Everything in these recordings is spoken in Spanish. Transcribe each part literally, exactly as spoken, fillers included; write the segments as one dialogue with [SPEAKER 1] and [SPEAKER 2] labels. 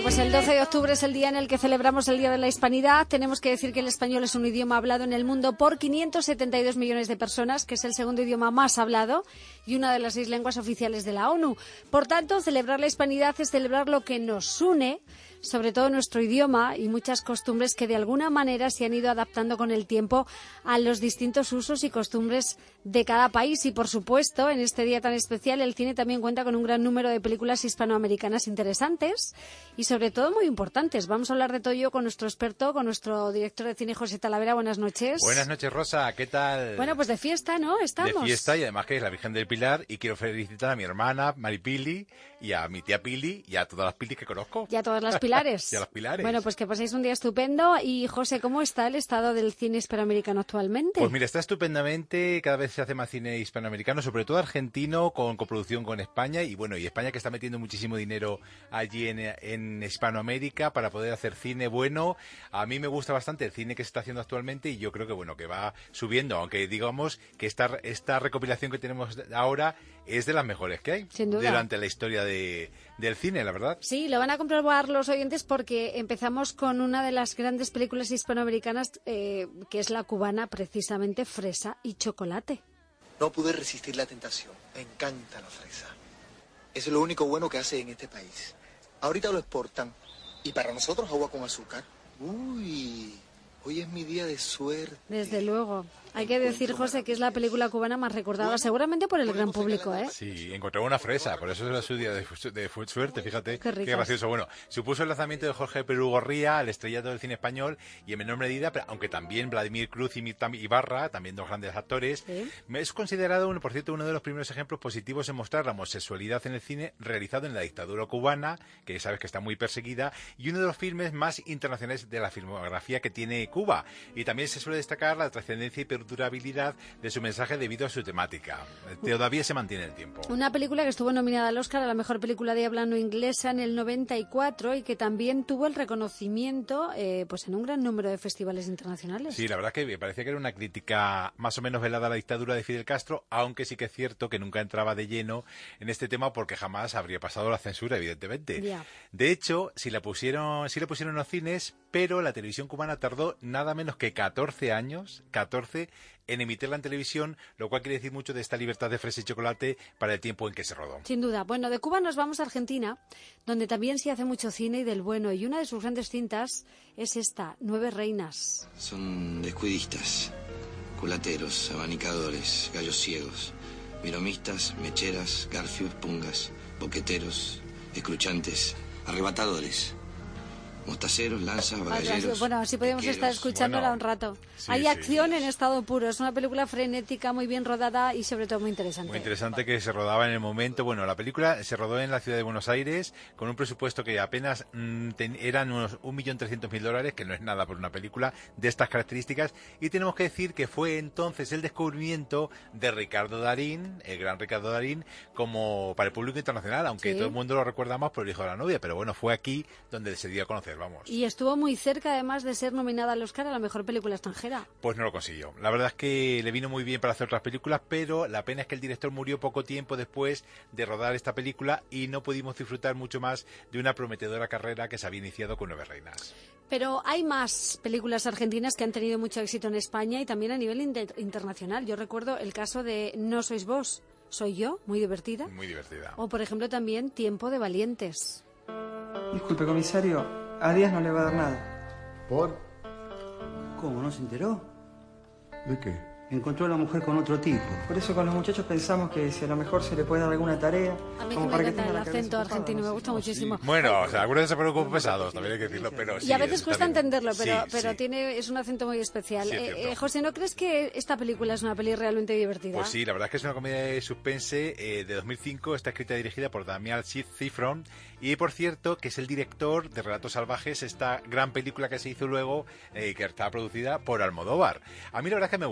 [SPEAKER 1] Bueno, pues el doce de octubre es el día en el que celebramos el Día de la Hispanidad. Tenemos que decir que el español es un idioma hablado en el mundo por quinientos setenta y dos millones de personas, que es el segundo idioma más hablado y una de las seis lenguas oficiales de la ONU. Por tanto, celebrar la hispanidad es celebrar lo que nos une, sobre todo nuestro idioma y muchas costumbres que de alguna manera se han ido adaptando con el tiempo a los distintos usos y costumbres de cada país. Y, por supuesto, en este día tan especial, el cine también cuenta con un gran número de películas hispanoamericanas interesantes y, sobre todo, muy importantes. Vamos a hablar de todo ello con nuestro experto, con nuestro director de cine, José Talavera. Buenas noches.
[SPEAKER 2] Buenas noches, Rosa. ¿Qué tal?
[SPEAKER 1] Bueno, pues de fiesta, ¿no? Estamos.
[SPEAKER 2] De fiesta, y además que es la Virgen del Pilar, y quiero felicitar a mi hermana, Maripili, y a mi tía Pili, y a todas las Pilis que conozco.
[SPEAKER 1] Y a todas las Pilares.
[SPEAKER 2] Y a las Pilares.
[SPEAKER 1] Bueno, pues que paséis un día estupendo. Y, José, ¿cómo está el estado del cine hispanoamericano actualmente?
[SPEAKER 2] Pues mira, está estupendamente. Cada vez se hace más cine hispanoamericano, sobre todo argentino, con coproducción con España. Y bueno, y España, que está metiendo muchísimo dinero allí en, en Hispanoamérica para poder hacer cine bueno. A mí me gusta bastante el cine que se está haciendo actualmente, y yo creo que bueno, que va subiendo, aunque digamos que esta, esta recopilación que tenemos ahora es de las mejores que hay.
[SPEAKER 1] Sin duda.
[SPEAKER 2] Durante la historia de, del cine, la verdad.
[SPEAKER 1] Sí, lo van a comprobar los oyentes porque empezamos con una de las grandes películas hispanoamericanas, eh, que es la cubana, precisamente, Fresa y Chocolate.
[SPEAKER 3] No pude resistir la tentación. Me encanta la fresa. Eso es lo único bueno que hace en este país. Ahorita lo exportan. Y para nosotros agua con azúcar. Uy, hoy es mi día de suerte.
[SPEAKER 1] Desde luego. Hay que decir, José, que es la película cubana más recordada, seguramente por el gran público, ¿eh?
[SPEAKER 2] Sí, encontró una fresa, por eso era su día de, de suerte, fíjate.
[SPEAKER 1] Qué ricas.
[SPEAKER 2] Qué gracioso. Bueno, supuso el lanzamiento de Jorge Perú Gorría, el estrellato del cine español, y en menor medida, pero, aunque también Vladimir Cruz y Mirta Ibarra, también dos grandes actores, ¿sí? Es considerado, por cierto, uno de los primeros ejemplos positivos en mostrar la homosexualidad en el cine realizado en la dictadura cubana, que sabes que está muy perseguida, y uno de los filmes más internacionales de la filmografía que tiene Cuba. Y también se suele destacar la trascendencia y perdurabilidad de su mensaje debido a su temática. Todavía se mantiene el tiempo.
[SPEAKER 1] Una película que estuvo nominada al Oscar a la mejor película de habla no inglesa en el noventa y cuatro y que también tuvo el reconocimiento eh, pues en un gran número de festivales internacionales.
[SPEAKER 2] Sí, la verdad que me parecía que era una crítica más o menos velada a la dictadura de Fidel Castro, aunque sí que es cierto que nunca entraba de lleno en este tema porque jamás habría pasado la censura, evidentemente.
[SPEAKER 1] Yeah.
[SPEAKER 2] De hecho, si la pusieron, sí la pusieron en los cines, pero la televisión cubana tardó nada menos que catorce años, catorce, en emitirla en televisión, lo cual quiere decir mucho de esta libertad de fresa y chocolate para el tiempo en que se rodó.
[SPEAKER 1] Sin duda. Bueno, de Cuba nos vamos a Argentina, donde también se hace mucho cine y del bueno, y una de sus grandes cintas es esta, Nueve Reinas.
[SPEAKER 4] Son descuidistas, culateros, abanicadores, gallos ciegos, miromistas, mecheras, garfios, pungas, boqueteros, escruchantes, arrebatadores. Mostaceros, lanzas, bagalleros.
[SPEAKER 1] Bueno, así podemos estar escuchándola bueno, un rato.
[SPEAKER 2] Sí,
[SPEAKER 1] Hay
[SPEAKER 2] sí,
[SPEAKER 1] acción
[SPEAKER 2] sí.
[SPEAKER 1] en estado puro. Es una película frenética, muy bien rodada y sobre todo muy interesante.
[SPEAKER 2] Muy interesante, que se rodaba en el momento. Bueno, la película se rodó en la ciudad de Buenos Aires con un presupuesto que apenas mmm, ten, eran unos un millón trescientos mil dólares, que no es nada por una película de estas características. Y tenemos que decir que fue entonces el descubrimiento de Ricardo Darín, el gran Ricardo Darín, como para el público internacional, aunque sí. Todo el mundo lo recuerda más por El hijo de la novia, pero bueno, fue aquí donde se dio a conocer. Vamos.
[SPEAKER 1] Y estuvo muy cerca, además, de ser nominada al Oscar a la mejor película extranjera.
[SPEAKER 2] Pues no lo consiguió. La verdad es que le vino muy bien para hacer otras películas, pero la pena es que el director murió poco tiempo después de rodar esta película y no pudimos disfrutar mucho más de una prometedora carrera que se había iniciado con Nueve Reinas.
[SPEAKER 1] Pero hay más películas argentinas que han tenido mucho éxito en España y también a nivel inter- internacional. Yo recuerdo el caso de No sois vos, soy yo, muy divertida.
[SPEAKER 2] Muy divertida.
[SPEAKER 1] O, por ejemplo, también Tiempo de valientes.
[SPEAKER 5] Disculpe, comisario, a Díaz no le va a dar nada.
[SPEAKER 6] ¿Por?
[SPEAKER 5] ¿Cómo? ¿No se enteró?
[SPEAKER 6] ¿De qué?
[SPEAKER 5] Encontró a la mujer con otro tipo. Por eso con los muchachos pensamos que si a lo mejor se le puede dar alguna tarea...
[SPEAKER 1] A mí
[SPEAKER 5] como
[SPEAKER 1] que
[SPEAKER 5] para
[SPEAKER 1] me
[SPEAKER 5] que tenga
[SPEAKER 1] encanta el
[SPEAKER 5] la cabeza
[SPEAKER 1] acento
[SPEAKER 5] ocupada,
[SPEAKER 1] argentino,
[SPEAKER 5] no
[SPEAKER 1] me
[SPEAKER 5] sé.
[SPEAKER 1] gusta muchísimo.
[SPEAKER 2] Bueno, o sea, algunos se ponen un poco pesados, también hay que decirlo, pero sí.
[SPEAKER 1] Y a veces cuesta
[SPEAKER 2] bien.
[SPEAKER 1] entenderlo, pero,
[SPEAKER 2] sí,
[SPEAKER 1] pero
[SPEAKER 2] sí.
[SPEAKER 1] tiene es un acento muy especial.
[SPEAKER 2] Sí,
[SPEAKER 1] eh, eh, José, ¿no crees que esta película es una peli realmente divertida?
[SPEAKER 2] Pues sí, la verdad es que es una comedia de suspense eh, de dos mil cinco, está escrita y dirigida por Damián Cifrón, y por cierto, que es el director de Relatos Salvajes, esta gran película que se hizo luego, eh, que está producida por Almodóvar. A mí la verdad es que me gustó mucho,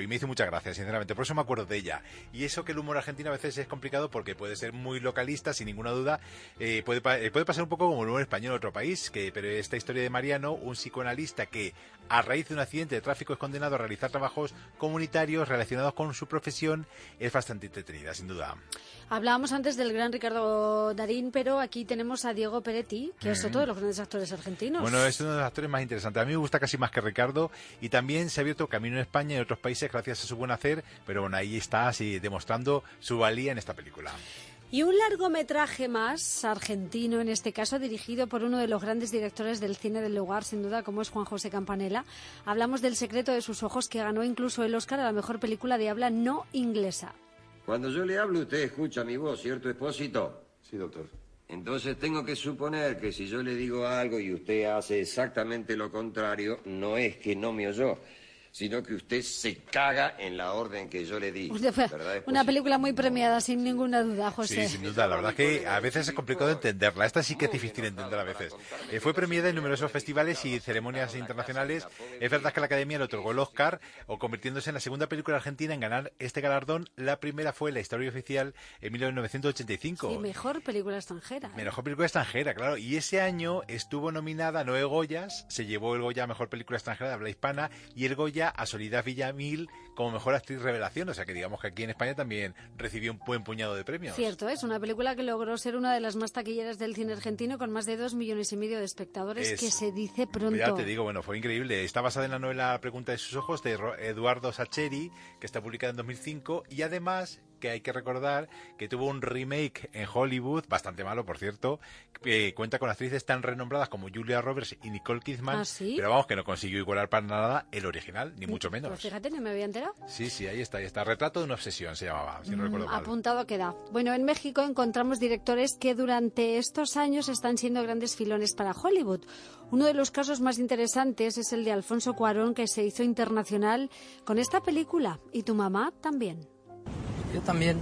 [SPEAKER 2] y me hizo mucha gracia, sinceramente, por eso me acuerdo de ella. Y eso que el humor argentino a veces es complicado porque puede ser muy localista, sin ninguna duda, eh, puede, eh, puede pasar un poco como el humor español en otro país, que, pero esta historia de Mariano, un psicoanalista que a raíz de un accidente de tráfico es condenado a realizar trabajos comunitarios relacionados con su profesión, es bastante entretenida, sin duda.
[SPEAKER 1] Hablábamos antes del gran Ricardo Darín, pero aquí tenemos a Diego Peretti, que mm. es otro de los grandes actores argentinos.
[SPEAKER 2] Bueno, es uno de los actores más interesantes. A mí me gusta casi más que Ricardo, y también se ha abierto camino en España y en otros países gracias a su buen hacer, pero bueno, ahí está así demostrando su valía en esta película.
[SPEAKER 1] Y un largometraje más, argentino en este caso, dirigido por uno de los grandes directores del cine del lugar, sin duda, como es Juan José Campanella. Hablamos del Secreto de sus ojos, que ganó incluso el Oscar a la mejor película de habla no inglesa.
[SPEAKER 7] Cuando yo le hablo, usted escucha mi voz, ¿cierto, Expósito?
[SPEAKER 6] Sí, doctor.
[SPEAKER 7] Entonces tengo que suponer que si yo le digo algo y usted hace exactamente lo contrario, no es que no me oyó, sino que usted se caga en la orden que yo le di. ¿Verdad,
[SPEAKER 1] una película muy premiada, sin ninguna duda, José.
[SPEAKER 2] Sí, sin duda. La verdad es que a veces es complicado entenderla. Esta sí que es difícil de entender a veces. Eh, fue premiada en numerosos festivales y ceremonias internacionales. Es verdad que la Academia le otorgó el Oscar, o convirtiéndose en la segunda película argentina en ganar este galardón. La primera fue La historia oficial en mil novecientos ochenta y cinco.
[SPEAKER 1] Sí, mejor película extranjera. ¿eh?
[SPEAKER 2] Mejor película extranjera, claro. Y ese año estuvo nominada a nueve Goyas. Se llevó el Goya a mejor película extranjera de habla hispana y el Goya a Soledad Villamil como mejor actriz revelación, o sea que digamos que aquí en España también recibió un buen puñado de premios.
[SPEAKER 1] Cierto, es una película que logró ser una de las más taquilleras del cine argentino, con más de dos millones y medio de espectadores, es, que se dice pronto.
[SPEAKER 2] Ya te digo, bueno, fue increíble. Está basada en la novela Pregunta de sus ojos de Eduardo Sacheri, que está publicada en dos mil cinco, y además que hay que recordar que tuvo un remake en Hollywood, bastante malo, por cierto, que cuenta con actrices tan renombradas como Julia Roberts y Nicole Kidman,
[SPEAKER 1] ¿Ah, sí?
[SPEAKER 2] pero vamos, que no consiguió igualar para nada el original, ni mucho menos.
[SPEAKER 1] Pues fíjate, no me había enterado.
[SPEAKER 2] Sí, sí, ahí está, ahí está. Retrato de una obsesión se llamaba, si no mm, recuerdo mal.
[SPEAKER 1] Apuntado queda. Bueno, en México encontramos directores que durante estos años están siendo grandes filones para Hollywood. Uno de los casos más interesantes es el de Alfonso Cuarón, que se hizo internacional con esta película, y tu mamá también.
[SPEAKER 8] Yo también.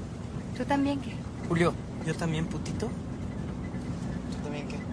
[SPEAKER 9] ¿Tú también qué?
[SPEAKER 8] Julio, ¿yo también, putito?
[SPEAKER 3] ¿Tú también qué?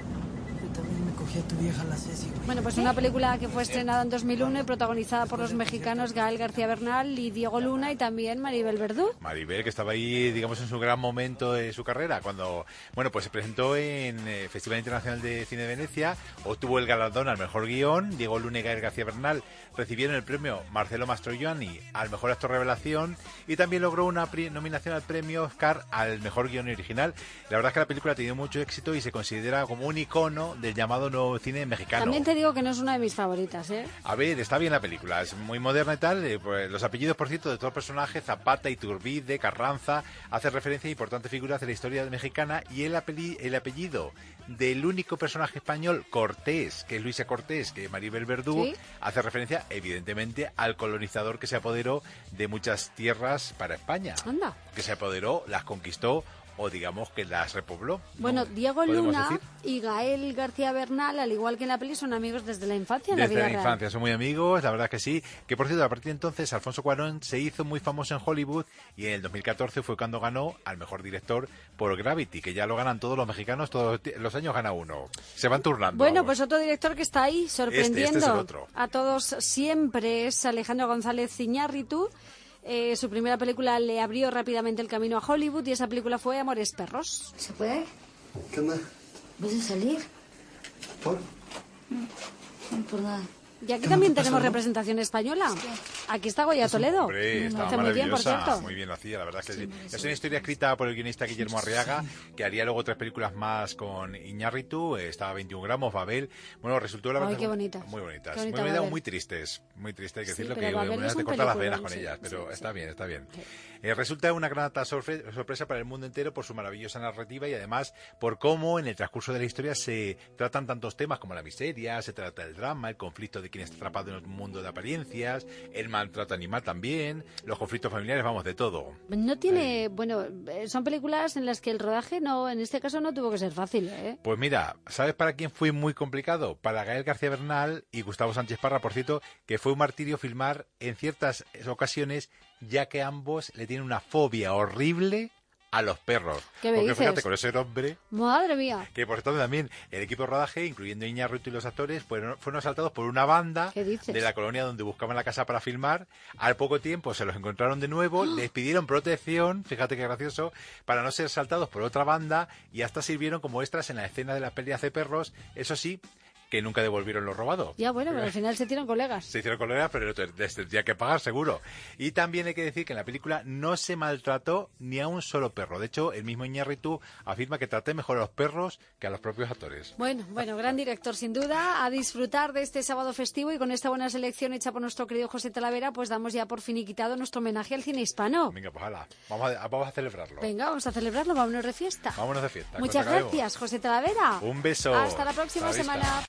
[SPEAKER 8] Yo también me cogí a tu vieja la Ceci, güey.
[SPEAKER 1] Bueno, pues una película que fue estrenada en dos mil uno y protagonizada por los mexicanos Gael García Bernal y Diego Luna, y también Maribel Verdú.
[SPEAKER 2] Maribel, que estaba ahí, digamos, en su gran momento de su carrera, cuando, bueno, pues se presentó en el Festival Internacional de Cine de Venecia, obtuvo el galardón al mejor guión. Diego Luna y Gael García Bernal recibieron el premio Marcelo Mastroianni al mejor actor revelación, y también logró una nominación al premio Oscar al mejor guión original. La verdad es que la película ha tenido mucho éxito y se considera como un icono del llamado nuevo cine mexicano.
[SPEAKER 1] También te digo que no es una de mis favoritas, ¿eh?
[SPEAKER 2] A ver, está bien la película, es muy moderna y tal. Eh, pues los apellidos, por cierto, de todos los personajes, Zapata, Iturbide, Carranza, hace referencia a importantes figuras de la historia mexicana, y el, apellido, el apellido del único personaje español, Cortés, que es Luisa Cortés, que es Maribel Verdú, ¿sí? Hace referencia, evidentemente, al colonizador que se apoderó de muchas tierras para España.
[SPEAKER 1] Anda.
[SPEAKER 2] Que se apoderó, las conquistó, o digamos que las repobló.
[SPEAKER 1] Bueno, Diego Luna decir? y Gael García Bernal, al igual que en la peli, son amigos desde la infancia. En
[SPEAKER 2] desde
[SPEAKER 1] la, vida
[SPEAKER 2] la
[SPEAKER 1] real.
[SPEAKER 2] infancia, son muy amigos, la verdad que sí. Que por cierto, a partir de entonces, Alfonso Cuarón se hizo muy famoso en Hollywood, y en el dos mil catorce fue cuando ganó al mejor director por Gravity, que ya lo ganan todos los mexicanos, todos los años gana uno. Se van turnando.
[SPEAKER 1] Bueno,
[SPEAKER 2] vamos.
[SPEAKER 1] Pues otro director que está ahí sorprendiendo
[SPEAKER 2] este, este es el otro.
[SPEAKER 1] a todos siempre es Alejandro González Iñárritu. Eh, su primera película le abrió rápidamente el camino a Hollywood, y esa película fue Amores Perros.
[SPEAKER 9] ¿Se puede?
[SPEAKER 6] ¿Qué onda?
[SPEAKER 9] ¿Vas a salir?
[SPEAKER 6] ¿Por?
[SPEAKER 9] No, no por nada.
[SPEAKER 1] Y aquí también tenemos representación española. Aquí está Goya Toledo.
[SPEAKER 2] Hombre, estaba
[SPEAKER 1] hace muy bien, por cierto.
[SPEAKER 2] Muy bien lo hacía, la verdad es que sí. Es una historia escrita por el guionista Guillermo Arriaga, que haría luego tres películas más con Iñárritu. Estaba veintiún gramos, Babel. Bueno, resultó la verdad.
[SPEAKER 1] Ay, qué bonitas.
[SPEAKER 2] Muy bonitas.
[SPEAKER 1] Qué bonita
[SPEAKER 2] muy,
[SPEAKER 1] Babel.
[SPEAKER 2] muy tristes. Muy tristes, hay que
[SPEAKER 1] Sí,
[SPEAKER 2] decirlo,
[SPEAKER 1] pero
[SPEAKER 2] que
[SPEAKER 1] Babel
[SPEAKER 2] una
[SPEAKER 1] es
[SPEAKER 2] te
[SPEAKER 1] un
[SPEAKER 2] corta las
[SPEAKER 1] peliculón,
[SPEAKER 2] venas con
[SPEAKER 1] sí,
[SPEAKER 2] ellas, pero
[SPEAKER 1] sí,
[SPEAKER 2] está
[SPEAKER 1] sí.
[SPEAKER 2] bien, está bien.
[SPEAKER 1] Sí.
[SPEAKER 2] Eh, resulta una grata sorpre- sorpresa para el mundo entero por su maravillosa narrativa, y además por cómo en el transcurso de la historia se tratan tantos temas como la miseria, se trata el drama, el conflicto de quien está atrapado en un mundo de apariencias, el maltrato animal también, los conflictos familiares, vamos, de todo.
[SPEAKER 1] No tiene, eh. bueno, son películas en las que el rodaje no, en este caso no tuvo que ser fácil, ¿eh?
[SPEAKER 2] Pues mira, ¿sabes para quién fue muy complicado? Para Gael García Bernal y Gustavo Sánchez Parra, por cierto, que fue un martirio filmar en ciertas ocasiones, ya que ambos le tienen una fobia horrible a los perros.
[SPEAKER 1] ¿Qué me
[SPEAKER 2] Porque
[SPEAKER 1] dices?
[SPEAKER 2] fíjate, con ese nombre...
[SPEAKER 1] Madre mía.
[SPEAKER 2] Que por cierto también el equipo de rodaje, incluyendo Iñárritu y los actores, fueron, fueron asaltados por una banda de la colonia donde buscaban la casa para filmar. Al poco tiempo se los encontraron de nuevo, ¡oh! Les pidieron protección, fíjate qué gracioso, para no ser asaltados por otra banda y hasta sirvieron como extras en la escena de las peleas de perros, eso sí, que nunca devolvieron lo robado.
[SPEAKER 1] Ya, bueno, pero al final se hicieron colegas.
[SPEAKER 2] Se hicieron colegas, pero les tendría que pagar, seguro. Y también hay que decir que en la película no se maltrató ni a un solo perro. De hecho, el mismo Iñárritu afirma que traté mejor a los perros que a los propios actores.
[SPEAKER 1] Bueno, bueno, gran director, sin duda. A disfrutar de este sábado festivo y con esta buena selección hecha por nuestro querido José Talavera, pues damos ya por finiquitado nuestro homenaje al cine hispano.
[SPEAKER 2] Venga, pues hala, vamos a, vamos a celebrarlo.
[SPEAKER 1] Venga, vamos a celebrarlo, vámonos de fiesta.
[SPEAKER 2] Vámonos de fiesta.
[SPEAKER 1] Muchas gracias, José Talavera.
[SPEAKER 2] Un beso.
[SPEAKER 1] Hasta la próxima semana.